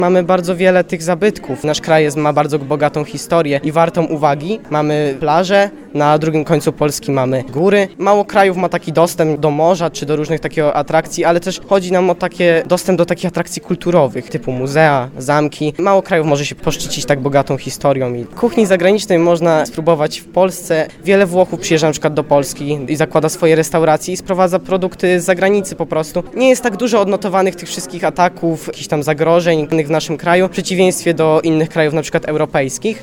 Mamy bardzo wiele tych zabytków. Nasz kraj ma bardzo bogatą historię i wartą uwagi. Mamy plaże, na drugim końcu Polski mamy góry. Mało krajów ma taki dostęp do morza czy do różnych takich atrakcji, ale też chodzi nam o dostęp do takich atrakcji kulturowych, typu muzea, zamki. Mało krajów może się poszczycić tak bogatą historią. I kuchni zagranicznej można spróbować w Polsce. Wiele Włochów przyjeżdża na przykład do Polski i zakłada swoje restauracje i sprowadza produkty z zagranicy po prostu. Nie jest tak dużo odnotowanych tych wszystkich ataków, jakichś tam zagrożeń w naszym kraju, w przeciwieństwie do innych krajów, na przykład europejskich.